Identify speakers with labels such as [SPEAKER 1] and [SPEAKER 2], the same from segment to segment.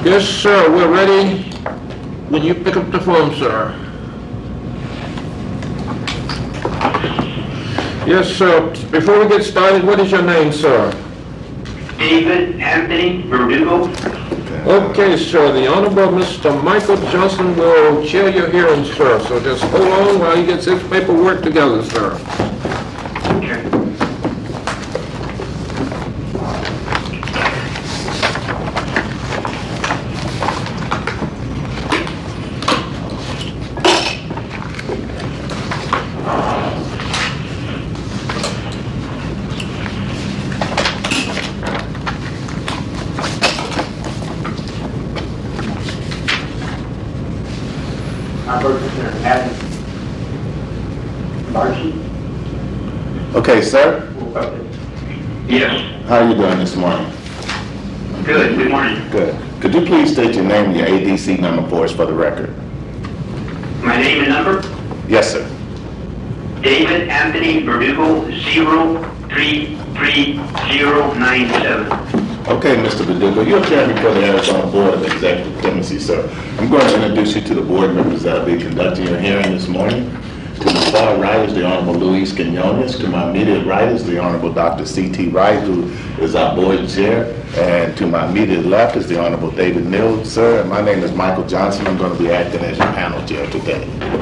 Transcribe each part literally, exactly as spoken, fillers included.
[SPEAKER 1] Yes, sir, we're ready when you pick up the phone, sir. Yes, sir. Before we get started, what is your name, sir?
[SPEAKER 2] David Anthony Verdugo.
[SPEAKER 1] Okay, sir. The Honorable Mister Michael Johnson will chair your hearing, sir. So just hold on while he gets his paperwork together, sir.
[SPEAKER 2] Okay.
[SPEAKER 3] Okay, sir.
[SPEAKER 2] Yes.
[SPEAKER 3] How are you doing this morning?
[SPEAKER 2] Good. Good morning.
[SPEAKER 3] Good. Could you please state your name and your A D C number for us for the record?
[SPEAKER 2] My name and number?
[SPEAKER 3] Yes, sir.
[SPEAKER 2] David Anthony Verdugo, zero three three zero nine seven.
[SPEAKER 3] Okay, Mister Verdugo, you're chairman for the Arizona Board of Executive Clemency, sir. I'm going to introduce you to the board members that will be conducting your hearing this morning. To my far right is the Honorable Luis Quinones. To my immediate right is the Honorable Doctor C T Wright, who is our board chair. And to my immediate left is the Honorable David Neal, sir. And my name is Michael Johnson. I'm going to be acting as your panel chair today.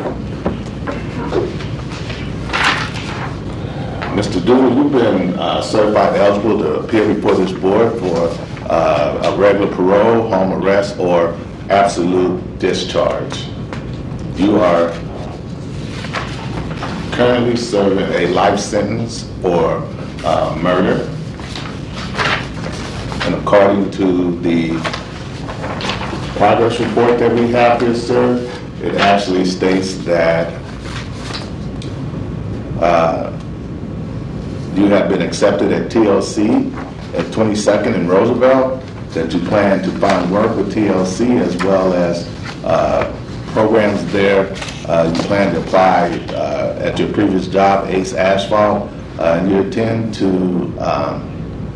[SPEAKER 3] Mister Dooley, you've been uh, certified eligible to appear before this board for uh, a regular parole, home arrest, or absolute discharge. You are currently serving a life sentence for uh, murder. And according to the progress report that we have here, sir, it actually states that uh, you have been accepted at T L C at twenty-second and Roosevelt, that you plan to find work with T L C as well as uh, programs there. Uh, you plan to apply uh, at your previous job, Ace Asphalt, uh, and you intend to um,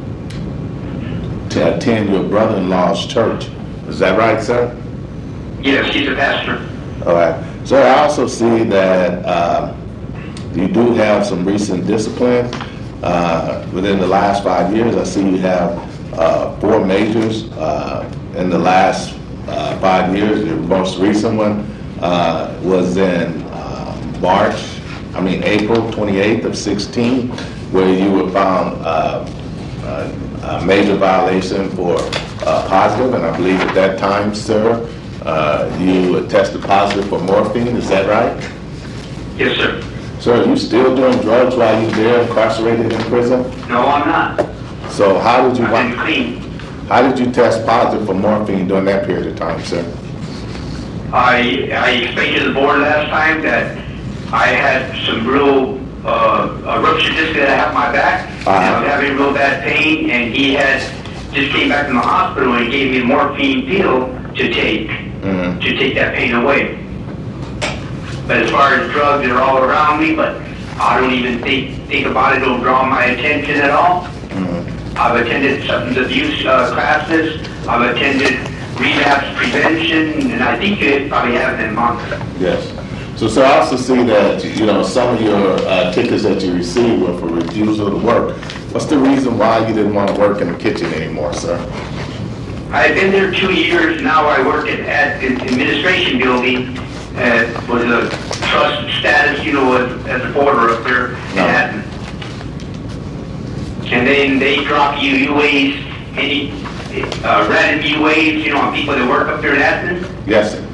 [SPEAKER 3] to attend your brother-in-law's church. Is that right, sir?
[SPEAKER 2] Yes, he's a pastor.
[SPEAKER 3] All right. So I also see that uh, you do have some recent discipline uh, within the last five years. I see you have uh, four majors uh, in the last uh, five years. Your most recent one uh, was in uh, March, I mean April twenty-eighth of sixteen, where you were found uh, uh, a major violation for uh, positive, and I believe at that time, sir, uh, you tested positive for morphine. Is that right?
[SPEAKER 2] Yes, sir.
[SPEAKER 3] Sir, are you still doing drugs while you're there incarcerated in prison?
[SPEAKER 2] No, I'm not.
[SPEAKER 3] So how did you
[SPEAKER 2] I've been clean.
[SPEAKER 3] how did you test positive for morphine during that period of time, sir?
[SPEAKER 2] I I explained to the board last time that I had some real uh, a ruptured disc that I have in my back,
[SPEAKER 3] Uh-huh.
[SPEAKER 2] and I was having real bad pain, and he had just came back from the hospital and gave me a morphine pill to take
[SPEAKER 3] Mm-hmm.
[SPEAKER 2] to take that pain away. But as far as drugs, they're all around me, but I don't even think think about it. Don't draw my attention at all.
[SPEAKER 3] Mm-hmm.
[SPEAKER 2] I've attended substance abuse uh, classes. I've attended relapse prevention, and I think you probably have them monitored.
[SPEAKER 3] Yes. So, sir, I also see that, you know, some of your uh, tickets that you received were for refusal to work. What's the reason why you didn't want to work in the kitchen anymore, sir?
[SPEAKER 2] I've been there two years now. I work at, at the administration building. Uh, was a trust status, you know, as, as a border up there in Manhattan. And then they drop you U As, any uh, random U As, you know, on people that work up there in Athens.
[SPEAKER 3] Yes, sir.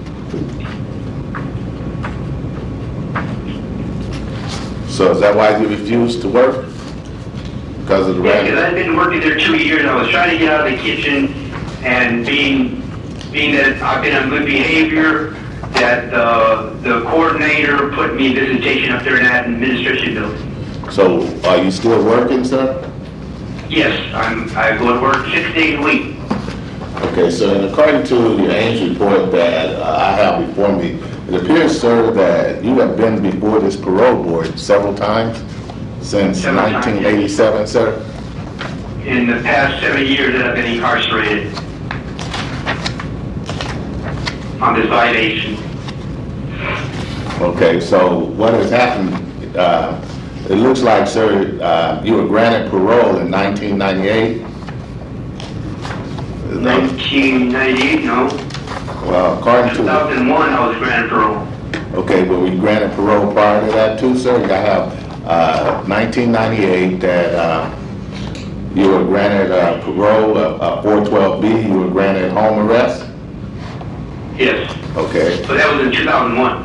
[SPEAKER 3] So is that why you refused to work? Because of the
[SPEAKER 2] Yeah,
[SPEAKER 3] random?
[SPEAKER 2] because I've been working there two years. I was trying to get out of the kitchen, and being being that I've been on good behavior, that uh, the coordinator put me in visitation up there in that administration building.
[SPEAKER 3] So are you still working, sir?
[SPEAKER 2] Yes, I'm. I go to work six days a week.
[SPEAKER 3] Okay, so and according to your Ames report that uh, I have before me, it appears, sir, that you have been before this parole board several times since
[SPEAKER 2] Several times,
[SPEAKER 3] nineteen eighty-seven, sir?
[SPEAKER 2] In the past seven years that I've been incarcerated. on this violation.
[SPEAKER 3] Okay, so what has happened, uh, it looks like, sir, uh, you were granted parole in nineteen ninety-eight?
[SPEAKER 2] nineteen ninety-eight, no.
[SPEAKER 3] Well, according
[SPEAKER 2] two
[SPEAKER 3] to,
[SPEAKER 2] thousand one, I was granted parole.
[SPEAKER 3] okay, but were you granted parole prior to that too, sir? I have uh, nineteen ninety-eight that uh, you were granted uh, parole, uh, uh, four twelve B, you were granted home arrest?
[SPEAKER 2] Yes.
[SPEAKER 3] Okay,
[SPEAKER 2] So that was in two thousand one.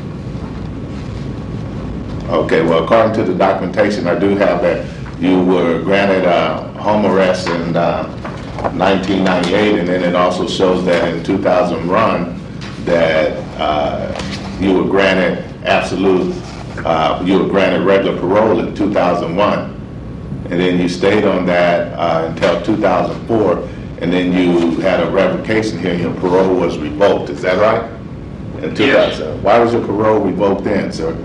[SPEAKER 3] okay, well, according to the documentation, I do have that you were granted uh, home arrest in uh, nineteen ninety-eight, and then it also shows that in two thousand one that uh, you were granted absolute, uh, you were granted regular parole in two thousand one, and then you stayed on that uh, until two thousand four, and then you had a revocation here, and your parole was revoked. Is that right? In two thousand.
[SPEAKER 2] Yes.
[SPEAKER 3] Why was your parole revoked then, sir?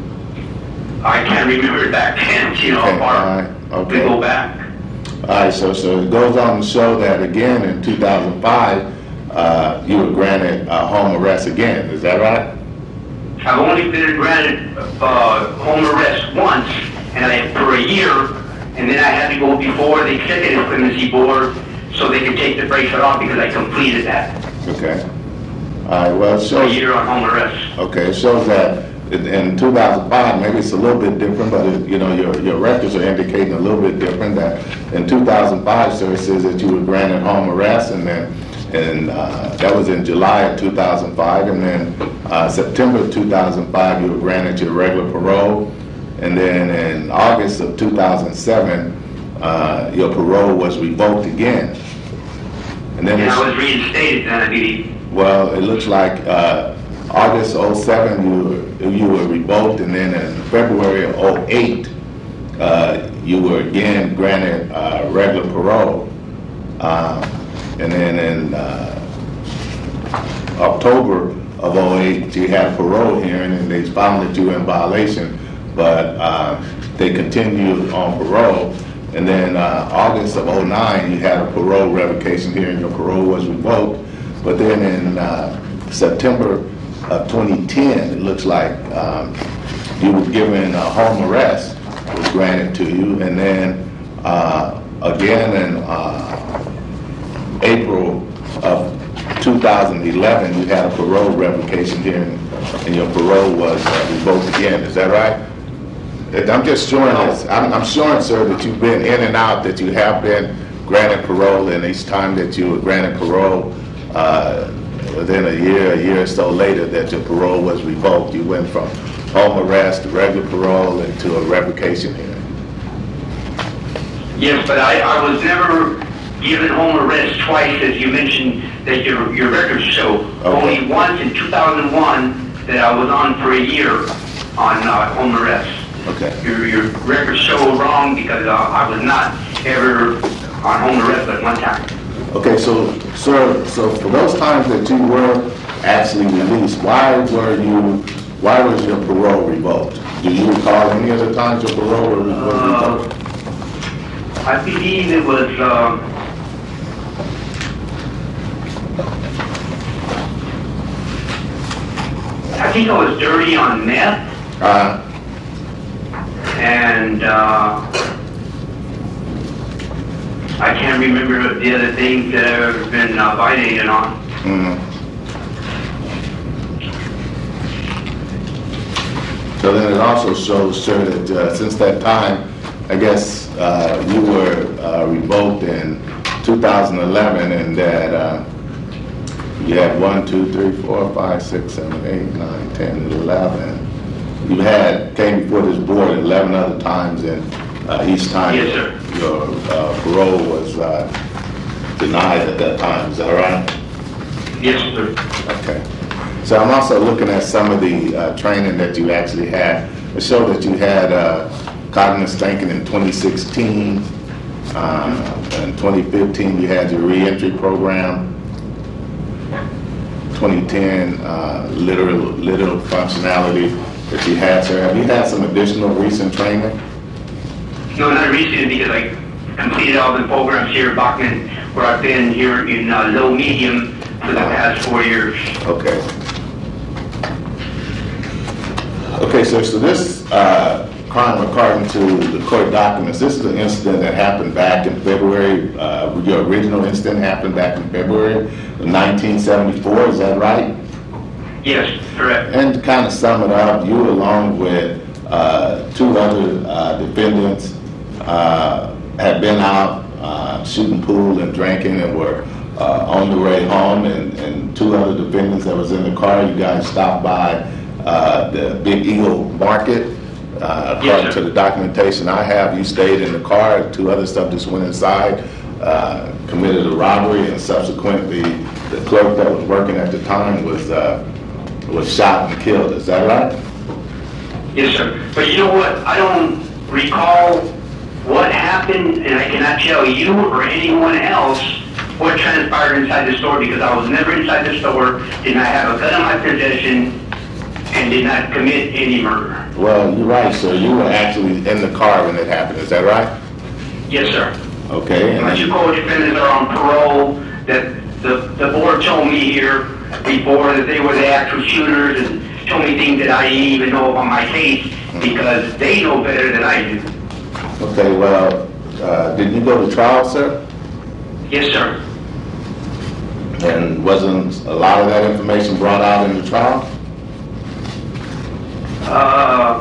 [SPEAKER 2] I can't remember back then, you know,
[SPEAKER 3] Okay,
[SPEAKER 2] how far
[SPEAKER 3] all right,
[SPEAKER 2] we
[SPEAKER 3] okay.
[SPEAKER 2] go back.
[SPEAKER 3] All right, so, so it goes on to show that again in two thousand five, uh, you were granted uh, home arrest again. Is that right?
[SPEAKER 2] I've only been granted uh, home arrest once, and I for a year, and then I had to go before the executive clemency board so they could take the bracelet off because I completed that.
[SPEAKER 3] Okay. All right, well, it
[SPEAKER 2] A
[SPEAKER 3] shows,
[SPEAKER 2] year on home arrest.
[SPEAKER 3] okay, it shows that in- in two thousand five, maybe it's a little bit different, but it, you know, your, your records are indicating a little bit different. That in two thousand five, sir, it says that you were granted home arrest, and then, and uh, that was in July of two thousand five, and then uh, September of two thousand five, you were granted your regular parole, and then in August of two thousand seven, uh, your parole was revoked again. And then
[SPEAKER 2] And
[SPEAKER 3] it's,
[SPEAKER 2] I was reinstated then, I believe.
[SPEAKER 3] well, it looks like uh, August oh seven, you were, you were revoked, and then in February of oh eight, uh, you were again granted uh, regular parole. Uh, and then in uh, October of oh eight, you had a parole hearing, and they found that you were in violation, but uh, they continued on parole. And then uh, August of oh nine, you had a parole revocation hearing, your parole was revoked. But then in uh, September of twenty ten, it looks like um, you were given a home arrest, was granted to you, and then uh, again in uh, April of two thousand eleven, you had a parole revocation hearing, and your parole was uh, revoked again. Is that right? I'm just showing this. I'm, I'm showing, sir, that you've been in and out, that you have been granted parole, and each time that you were granted parole, uh, within a year, a year or so later, that your parole was revoked. You went from home arrest to regular parole into a revocation hearing.
[SPEAKER 2] Yes, but I, I was never given home arrest twice, as you mentioned that your, your records show.
[SPEAKER 3] Okay.
[SPEAKER 2] Only once in two thousand one that I was on for a year on uh, home arrest.
[SPEAKER 3] Okay.
[SPEAKER 2] Your, your records show wrong because uh, I was not ever on home arrest but one time.
[SPEAKER 3] Okay, so, sir, so for those times that you were actually released, why were you, why was your parole revoked? Do you recall any of the times your parole was
[SPEAKER 2] Uh,
[SPEAKER 3] revoked?
[SPEAKER 2] I believe it was, uh, I think I was dirty on meth,
[SPEAKER 3] Uh,
[SPEAKER 2] and uh, I can't remember the other things that I've been uh, violated on.
[SPEAKER 3] mhm. So then it also shows, sir, that uh, since that time, I guess uh, you were uh, revoked in two thousand eleven, and that uh, you had one, two, three, four, five, six, seven, eight, nine, ten, eleven. You had came before this board eleven other times, and uh, each time
[SPEAKER 2] Yes, sir.
[SPEAKER 3] your uh, parole was uh, denied at that time. Is that right?
[SPEAKER 2] Yes, sir.
[SPEAKER 3] Okay. So I'm also looking at some of the uh, training that you actually had. It showed that you had uh, cognitive thinking in twenty sixteen. Uh, in twenty fifteen, you had your reentry program. twenty ten, uh, literal, literal functionality that you had, sir. Have you had some additional recent training?
[SPEAKER 2] No, not recently because I completed all the programs here back in where I've been here in uh, low medium for the past four years.
[SPEAKER 3] Okay. Okay, sir, so this uh, crime, according to the court documents, this is an incident that happened back in February. Uh, your original incident happened back in February of nineteen seventy-four, is that right?
[SPEAKER 2] Yes, correct.
[SPEAKER 3] And to kind of sum it up, you along with uh, two other uh, defendants uh, had been out uh, shooting pool and drinking and were uh, on the way home, and, and two other defendants that was in the car. You guys stopped by uh, the Big Eagle Market. Uh, according
[SPEAKER 2] Yes, sir.
[SPEAKER 3] to the documentation I have, you stayed in the car. Two other subjects went inside, uh, committed a robbery, and subsequently the clerk that was working at the time was uh, was shot and killed. Is that right?
[SPEAKER 2] Yes, sir. But you know what? I don't recall what happened, and I cannot tell you or anyone else what transpired inside the store because I was never inside the store, did not have a gun in my possession, and did not commit any murder.
[SPEAKER 3] Well, you're right, sir. You were actually in the car when it happened. Is that right?
[SPEAKER 2] Yes, sir.
[SPEAKER 3] Okay. And
[SPEAKER 2] My two
[SPEAKER 3] then,
[SPEAKER 2] co-defendants are on parole. That the, the board told me here before that they were the actual shooters and told me things that I didn't even know about my case because they know better than I do.
[SPEAKER 3] okay, well, uh, did you go to trial, sir?
[SPEAKER 2] Yes, sir.
[SPEAKER 3] And wasn't a lot of that information brought out in the trial?
[SPEAKER 2] Uh,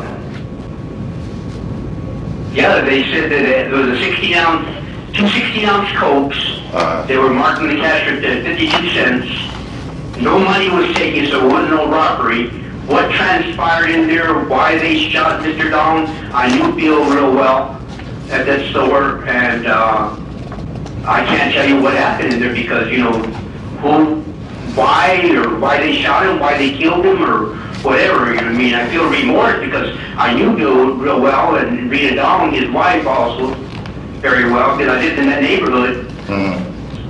[SPEAKER 2] yeah, they said that there was a sixteen ounce, two sixteen ounce Cokes.
[SPEAKER 3] Uh,
[SPEAKER 2] They were marked in the cash register at fifty-two cents. No money was taken, so there wasn't no robbery. What transpired in there, why they shot Mister Dong, I knew Bill real well at that store, and uh, I can't tell you what happened in there because, you know, who, why, or why they shot him, why they killed him, or whatever. I mean, I feel remorse because I knew Bill real well, and Rita Dong, his wife, also very well, because I lived in that neighborhood.
[SPEAKER 3] mm.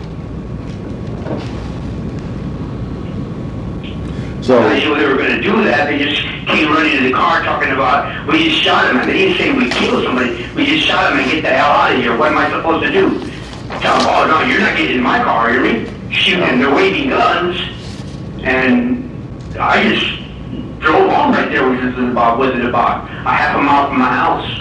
[SPEAKER 3] So,
[SPEAKER 2] I knew they were going to do that. They just came running to the car talking about, we just shot him. And they didn't say we killed somebody. We just shot him and get the hell out of here. What am I supposed to do? Tell them, oh, no, you're not getting in my car, you hear me? Shooting, and they're waving guns. And I just drove on right there, which is about, was it about a half a mile from my house.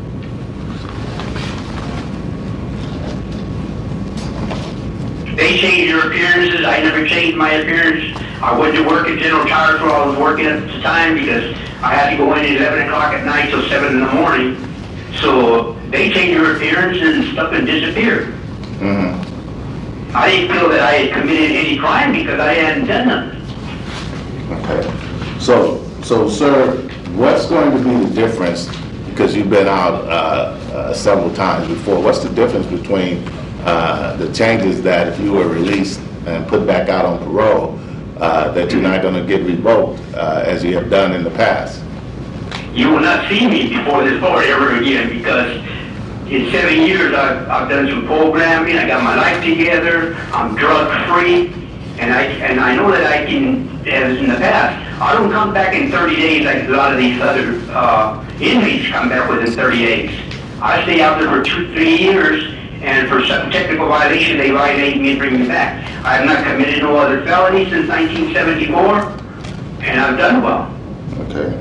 [SPEAKER 2] They changed their appearances. I never changed my appearance. I went to work at General Tires while I was working at the time because I had to go in at eleven o'clock at night till seven in the morning. So they changed their appearance and stuff and disappeared.
[SPEAKER 3] mm-hmm.
[SPEAKER 2] I didn't feel that I had committed any crime because I hadn't done nothing.
[SPEAKER 3] Okay. So, so, sir, what's going to be the difference, because you've been out uh, uh, several times before, what's the difference between uh, the changes that if you were released and put back out on parole, uh, that you're not going to get revoked uh, as you have done in the past?
[SPEAKER 2] You will not see me before this board ever again because in seven years I've, I've done some programming, I got my life together, I'm drug free, and I and I know that I can, as in the past, I don't come back in thirty days like a lot of these other uh, inmates come back within thirty days. I stay out there for two, three years, and for some technical violation they violate me and bring me back. I have not committed no other felony since nineteen seventy-four, and I've done well.
[SPEAKER 3] Okay.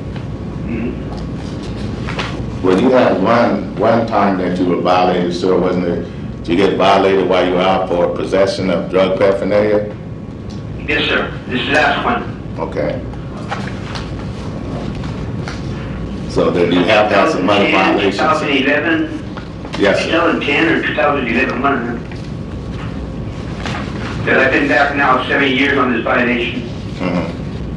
[SPEAKER 3] Well, you had one one time that you were violated, sir, wasn't it? Did you get violated while you were out for possession of drug paraphernalia?
[SPEAKER 2] Yes, sir. This is the last one.
[SPEAKER 3] Okay. So then you have had some other violations?
[SPEAKER 2] twenty eleven,
[SPEAKER 3] Yes, sir.
[SPEAKER 2] twenty ten or two thousand eleven, one of them. Because I've been back now seven years on this violation.
[SPEAKER 3] Mhm.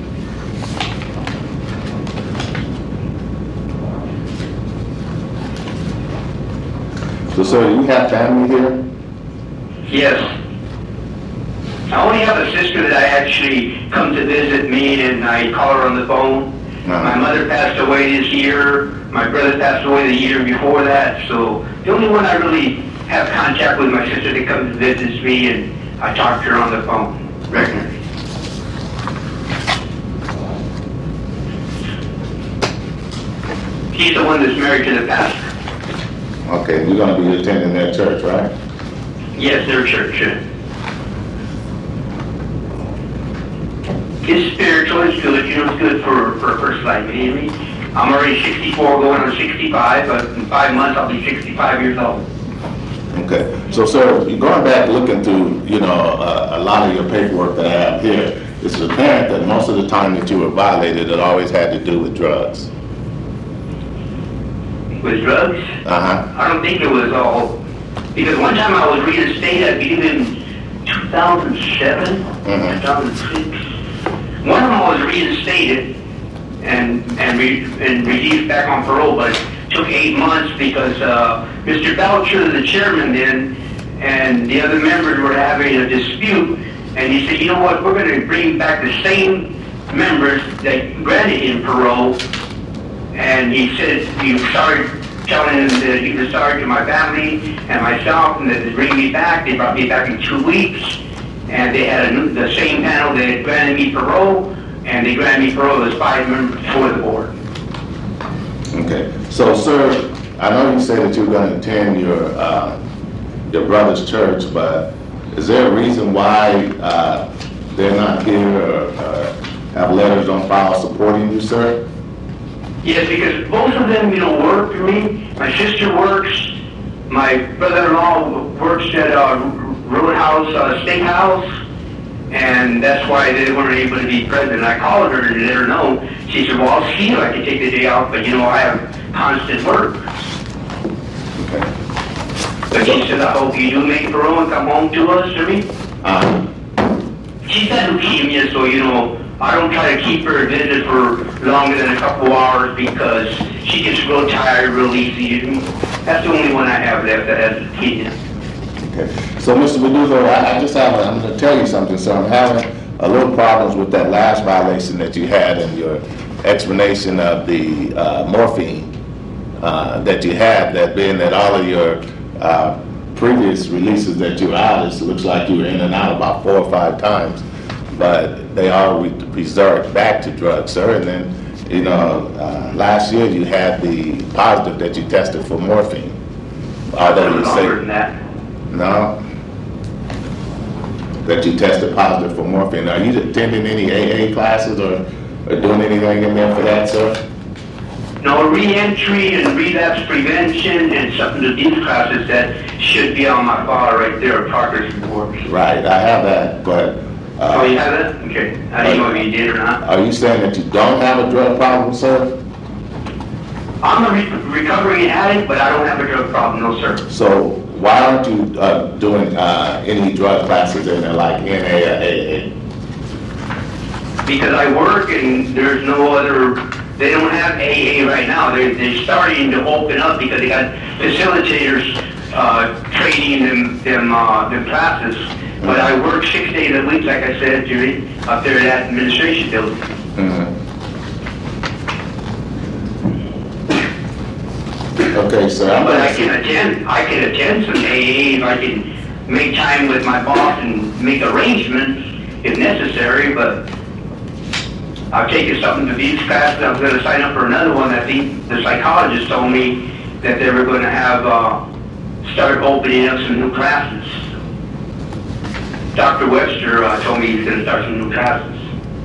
[SPEAKER 3] So, sir, you have family here?
[SPEAKER 2] Yes. I only have a sister that I actually come to visit me, and I call her on the phone.
[SPEAKER 3] Uh-huh.
[SPEAKER 2] My mother passed away this year. My brother passed away the year before that. So the only one I really have contact with my sister that comes to visit me, and I talk to her on the phone regularly. She's the one that's married to the pastor.
[SPEAKER 3] Okay, you're going to be attending that church, right?
[SPEAKER 2] Yes, their church. yeah. it's spiritual, it's good, you know, it's good for, for a person like me. I mean, I'm already sixty-four, going on sixty-five, but in five months I'll be sixty-five years old.
[SPEAKER 3] Okay, so sir, you're going back looking through, you know, uh, a lot of your paperwork that I have here, it's apparent that most of the time that you were violated, it always had to do with drugs.
[SPEAKER 2] With drugs?
[SPEAKER 3] Uh-huh.
[SPEAKER 2] I don't think it was all, because one time I was reinstated, I believe in two thousand seven,
[SPEAKER 3] Mhm.
[SPEAKER 2] two thousand six. One of them I was reinstated and and, re, and released back on parole, but it took eight months because uh, Mister Belcher, the chairman then, and the other members were having a dispute, and he said, you know what, we're going to bring back the same members that granted him parole, and he said, he started telling him that he was sorry to my family and myself, and that they bring me back. They brought me back in two weeks, and they had a new, the same panel that had granted me parole, and they granted me parole as five members before the board.
[SPEAKER 3] Okay, so sir, I know you say that you're going to attend your uh, your brother's church, but is there a reason why uh, they're not here or uh, have letters on file supporting you, sir?
[SPEAKER 2] Yes, because both of them, you know, work for me. My sister works. My brother-in-law works at uh, Roadhouse uh, Steakhouse, and that's why they weren't able to be present. I called her and let her know. She said, well, I'll see if I can take the day off, but, you know, I have constant work.
[SPEAKER 3] Okay.
[SPEAKER 2] But she said, I hope you do make parole and come home to us, to me.
[SPEAKER 3] Uh,
[SPEAKER 2] She's got leukemia, so, you know, I don't try to keep her a visit for longer than a couple hours because she gets real tired real easy. That's the only one I have left that has leukemia.
[SPEAKER 3] Okay. So, Mister Meduzo, I, I just have, a, I'm going to tell you something, sir. I'm having a little problems with that last violation that you had and your explanation of the uh, morphine uh, that you had, that being that all of your uh, previous releases that you were out, it looks like you were in and out about four or five times, but they all re- resort back to drugs, sir. And then, you know, uh, last year you had the positive that you tested for morphine. Although you say,
[SPEAKER 2] Longer than that.
[SPEAKER 3] no, that you tested positive for morphine. Are you attending any A A classes or, or doing anything in there for that, sir?
[SPEAKER 2] No, re-entry and relapse prevention and something to these classes that should be on my file right there, progress reports.
[SPEAKER 3] Right, I have that, but uh,
[SPEAKER 2] Oh, you have that? Okay. I didn't know if you did or not.
[SPEAKER 3] are you saying that you don't have a drug problem, sir?
[SPEAKER 2] I'm a re- recovering addict, but I don't have a drug problem, no, sir.
[SPEAKER 3] So why aren't you uh, doing uh, any drug classes in there like N A or A A?
[SPEAKER 2] Because I work and there's no other, they don't have A A right now. They're, they're starting to open up because they got facilitators uh, training them, them, uh, them classes. But I work six days a week, like I said, Judy, up there at that administration building.
[SPEAKER 3] Mm-hmm. Okay, sir. I'm
[SPEAKER 2] But I
[SPEAKER 3] gonna-
[SPEAKER 2] can attend, I can attend some A As, I can make time with my boss and make arrangements if necessary, but I've taken something to these classes. I'm going to sign up for another one that the, the psychologist told me that they were going to have, uh, start opening up some new classes. Doctor Webster uh, told me he's going to start some new classes.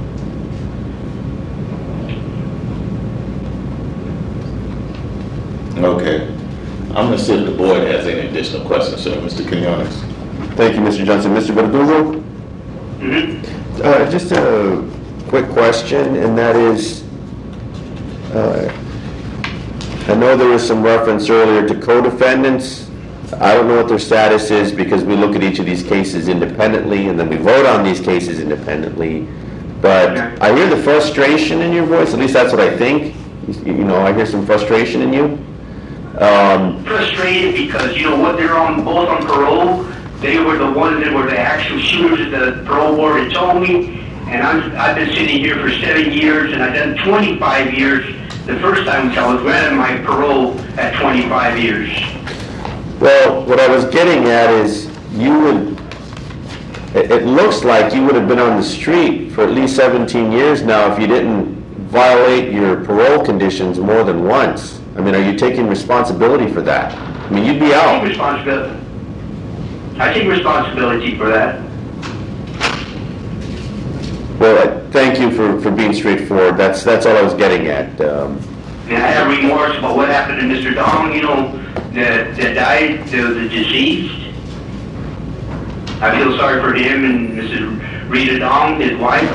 [SPEAKER 3] Okay. I'm going to see if the board has any additional questions, sir. Mister Quinones.
[SPEAKER 4] Thank you, Mister Johnson. Mister Verdugo?
[SPEAKER 2] Mm-hmm.
[SPEAKER 4] Uh, just a quick question, and that is, uh, I know there was some reference earlier to co-defendants. I don't know what their status is because we look at each of these cases independently and then we vote on these cases independently. But I hear the frustration in your voice, at least that's what I think. You you know, I hear some frustration in you. Um,
[SPEAKER 2] Frustrated because, you know what, they're on, both on parole. They were the ones that were the actual shooters that the parole board had told me. And I'm, I've been sitting here for seven years and I've done twenty-five years. The first time I was granted my parole at twenty-five years.
[SPEAKER 4] Well, what I was getting at is you would, it, it looks like you would have been on the street for at least seventeen years now if you didn't violate your parole conditions more than once. I mean, are you taking responsibility for that? I mean, you'd be
[SPEAKER 2] I
[SPEAKER 4] out.
[SPEAKER 2] take responsibility. I take responsibility for that.
[SPEAKER 4] Well, I- thank you for, for being straightforward. That's, that's all I was getting at. Um,
[SPEAKER 2] And I have remorse about what happened to Mister Dong, you know, that, that died, the, the deceased. I feel sorry for him and Missus Rita Dong, his wife.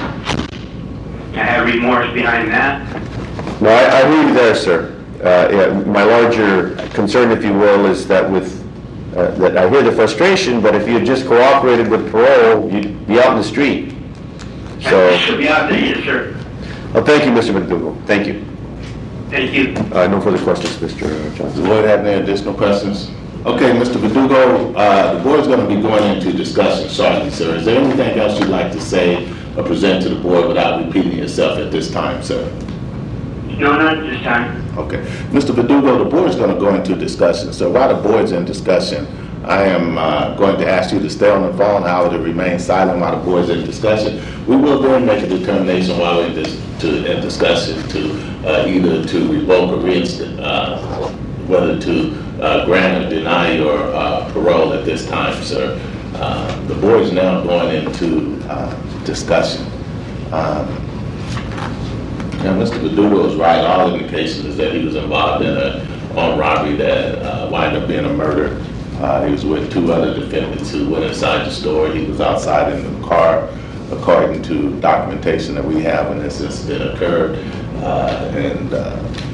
[SPEAKER 2] I have remorse behind that.
[SPEAKER 4] No, I, I hear you there, sir. Uh, yeah, my larger concern, if you will, is that with, uh, that I hear the frustration, but if you had just cooperated with parole, you'd be out in the street. So,
[SPEAKER 2] She'll be out there, yes, sir.
[SPEAKER 4] well, thank you, Mister McDougal. Thank you.
[SPEAKER 2] Thank you.
[SPEAKER 4] Uh, no further questions, Mister
[SPEAKER 3] Does
[SPEAKER 4] Johnson.
[SPEAKER 3] the board have any additional questions? Okay, Mister Verdugo, uh, the board's going to be going into discussion shortly, sir. Is there anything else you'd like to say or present to the board without repeating yourself at this time, sir?
[SPEAKER 2] No, not at this time.
[SPEAKER 3] Okay. Mister Verdugo, the board's going to go into discussion. So while the board's in discussion, I am uh, going to ask you to stay on the phone, however, to remain silent while the board's in discussion. We will then make a determination while we're in, dis- to, in discussion to uh, either to revoke or reinstate, uh, whether to uh, grant or deny your uh, parole at this time, sir. Uh, the board is now going into uh, discussion. Um, Now, Mister Verdugo is right. All indications is that he was involved in a armed robbery that uh, wound up being a murder. Uh, he was with two other defendants who went inside the store. He was outside in the car, according to documentation that we have when this incident occurred. Uh, and uh,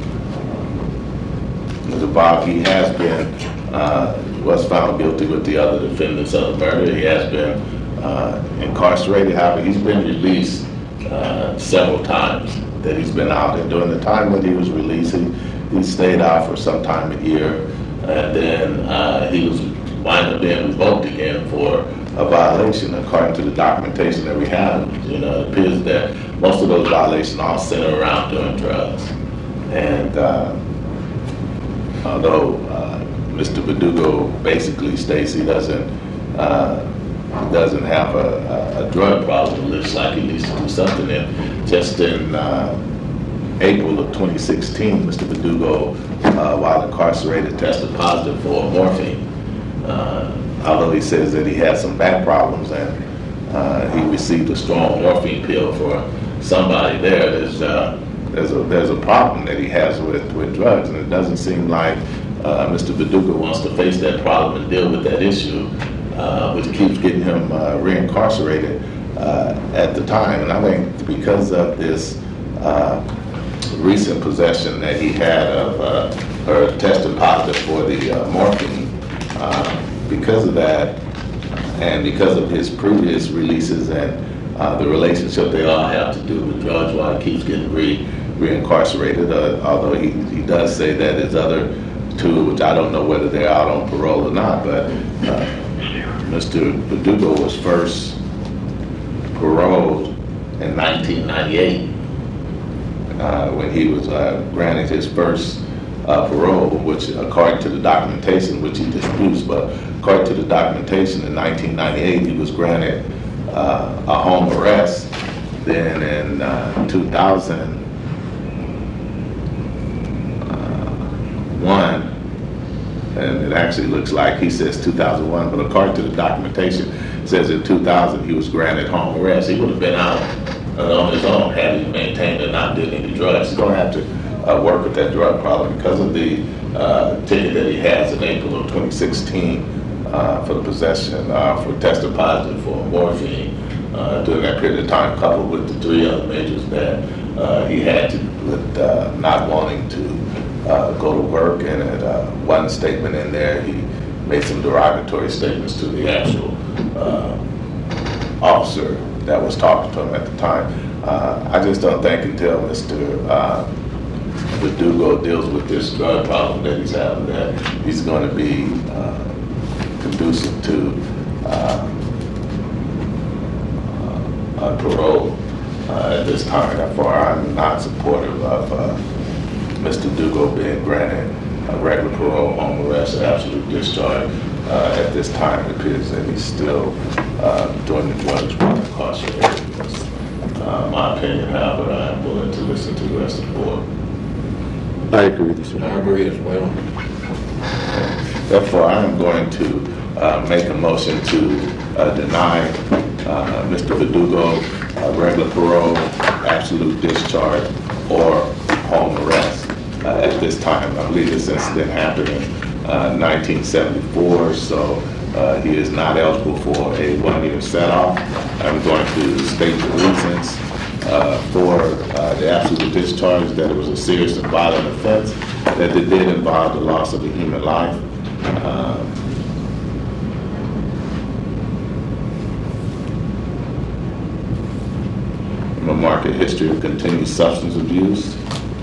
[SPEAKER 3] Mister Bob, he has been, uh, was found guilty with the other defendants of the murder. He has been uh, incarcerated. However, he's been released uh, several times that he's been out. And during the time that he was released, he, he stayed out for some time a year. And then uh, he was wound up being revoked again for a violation, according to the documentation that we have. You know, it appears that most of those violations all center around doing drugs. And uh, although uh, Mister Verdugo basically states he doesn't uh, doesn't have a, a, a drug problem, it looks like he needs to do something. And just in uh, April of twenty sixteen, Mister Verdugo, uh, while incarcerated, tested positive for morphine. Uh, although he says that he had some back problems and uh, he received a strong morphine pill for somebody there. There's, uh, there's, a, there's a problem that he has with, with drugs, and it doesn't seem like uh, Mister Verdugo wants to face that problem and deal with that issue, uh, which keeps getting him uh, reincarcerated uh, at the time. And I think because of this uh, recent possession that he had of, uh, or tested positive for the uh, morphine, uh, because of that, and because of his previous releases and uh, the relationship they all have to do with drugs, while he keeps getting re reincarcerated, uh, although he, he does say that his other two, which I don't know whether they're out on parole or not, but uh, Mister Verdugo was first paroled in nineteen ninety-eight uh, when he was uh, granted his first uh, parole, which according to the documentation, which he disputes, but according to the documentation in nineteen ninety-eight, he was granted uh, a home arrest. Then in uh, two thousand one, and it actually looks like he says two thousand one, but according to the documentation, it says in two thousand he was granted home arrest. He would have been out uh, on his own had he maintained and not did any drugs. He's going to have to uh, work with that drug problem because of the uh, ticket that he has in April of twenty sixteen uh, for the possession, uh, for testing positive for morphine uh, during that period of time, coupled with the three other measures that uh, he had to, with uh, not wanting to Uh, go to work, and at uh, one statement in there, he made some derogatory statements to the actual uh, officer that was talking to him at the time. Uh, I just don't think until Mister Uh, Verdugo deals with this drug problem that he's having that he's going to be uh, conducive to uh, uh, parole uh, at this time. Therefore, I'm not supportive of uh, Mister Verdugo being granted a regular parole, home arrest, or absolute discharge. Uh, at this time, it appears that he's still uh, doing the drugs while incarcerated. That's uh, my opinion, however, I am willing to listen to the rest of the board.
[SPEAKER 4] I agree with you, sir.
[SPEAKER 1] I agree as well.
[SPEAKER 3] Therefore, I am going to uh, make a motion to uh, deny uh, Mister Verdugo uh, regular parole, absolute discharge, or home arrest uh, at this time. I believe this incident happened in uh, nineteen seventy-four, so uh, he is not eligible for a one-year set-off. I'm going to state the reasons uh, for uh, the absolute discharge, that it was a serious and violent offense, that it did involve the loss of a human life. Um, I'm going to mark a history of continued substance abuse.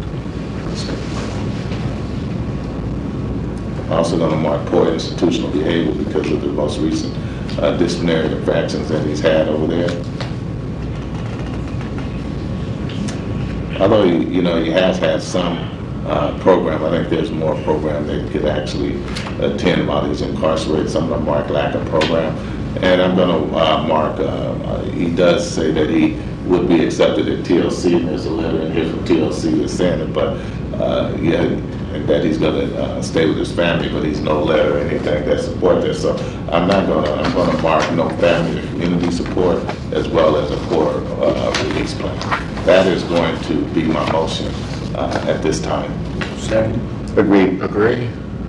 [SPEAKER 3] I'm also going to mark poor institutional behavior because of the most recent uh, disciplinary infractions that he's had over there. Although, he, you know, he has had some uh, program, I think there's more program that he could actually attend while he's incarcerated. Some of them mark lack of program. And I'm going to uh, mark, uh, uh, he does say that he would be accepted at T L C, and there's a letter in here from T L C that's saying it, but uh, yeah, and that he's going to uh, stay with his family, but he's no letter or anything that support this. So I'm not going to, I'm going to mark no family or community support, as well as a poor uh, release plan. That is going to be my motion uh, at this time.
[SPEAKER 1] Second.
[SPEAKER 4] Agreed.
[SPEAKER 1] Agree.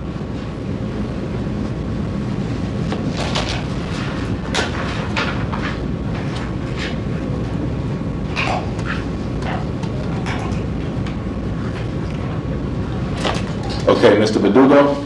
[SPEAKER 3] Okay, Mister Verdugo?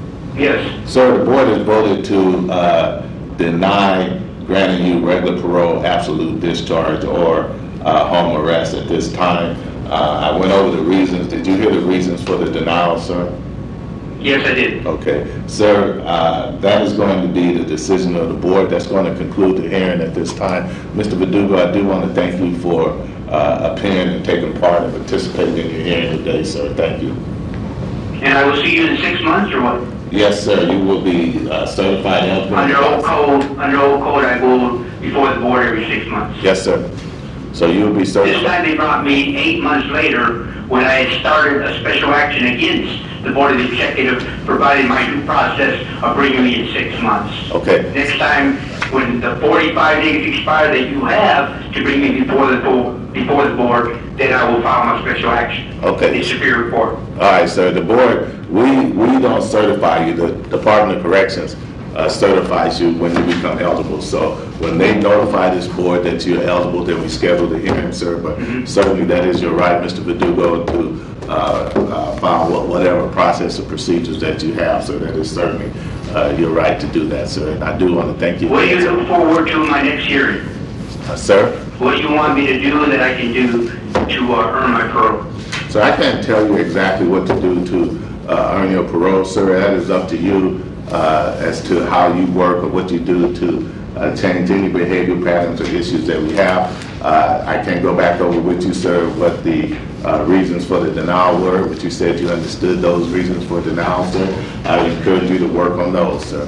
[SPEAKER 2] Yes.
[SPEAKER 3] Sir, the board has voted to uh, deny granting you regular parole, absolute discharge, or uh, home arrest at this time. Uh, I went over the reasons. Did you hear the reasons for the denial, sir?
[SPEAKER 2] Yes, I did.
[SPEAKER 3] Okay. Sir, uh, that is going to be the decision of the board. That's going to conclude the hearing at this time. Mister Verdugo, I do want to thank you for uh, appearing and taking part and participating in your hearing today, sir. Thank you.
[SPEAKER 2] And I will see you in six months or what?
[SPEAKER 3] Yes, sir. You will be uh, certified eligible.
[SPEAKER 2] Under old code, under old code, I go before the board every six months.
[SPEAKER 3] Yes, sir. So you will be
[SPEAKER 2] This
[SPEAKER 3] certified.
[SPEAKER 2] time they brought me eight months later when I had started a special action against the Board of Executive, providing my due process of bringing me in six months.
[SPEAKER 3] Okay.
[SPEAKER 2] Next time, when the forty-five days expire that you have to bring me before the board, before the board, then I will file my special action.
[SPEAKER 3] Okay.
[SPEAKER 2] In Superior Court.
[SPEAKER 3] All right, sir. The board, we we don't certify you. The Department of Corrections uh, certifies you when you become eligible. So when they notify this board that you're eligible, then we schedule the hearing, sir. But
[SPEAKER 2] Mm-hmm.
[SPEAKER 3] certainly that is your right, Mister Verdugo, to uh, uh, follow whatever process or procedures that you have. So that is certainly uh, your right to do that, sir. And I do want to thank you.
[SPEAKER 2] What do you look forward to in my next hearing?
[SPEAKER 3] Uh, sir?
[SPEAKER 2] What do you want me to do that I can do to uh, earn my parole?
[SPEAKER 3] So I can't tell you exactly what to do to uh, earn your parole, sir. That is up to you uh, as to how you work or what you do to uh, change any behavior patterns or issues that we have. Uh, I can't go back over with you, sir, what the uh, reasons for the denial were, but you said you understood those reasons for denial, sir. I would encourage you to work on those, sir.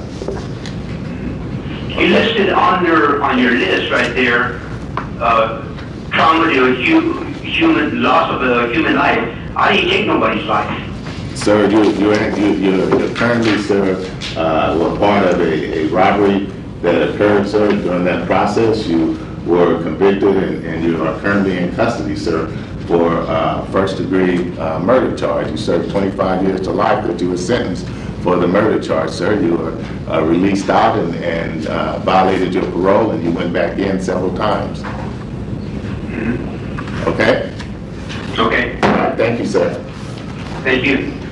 [SPEAKER 2] You listed on your, on your list right there, uh, trauma to a hu- human, loss of a human life. I didn't take nobody's life.
[SPEAKER 3] Sir, you, you, you, you're you're currently, sir, uh, were part of a, a robbery that occurred, sir. During that process, you were convicted and, and you are currently in custody, sir, for uh, first-degree uh, murder charge. You served twenty-five years to life, but you were sentenced for the murder charge, sir. You were uh, released out and, and uh, violated your parole, and you went back in several times. Okay?
[SPEAKER 2] Okay,
[SPEAKER 3] All right, thank you, sir.
[SPEAKER 2] thank you.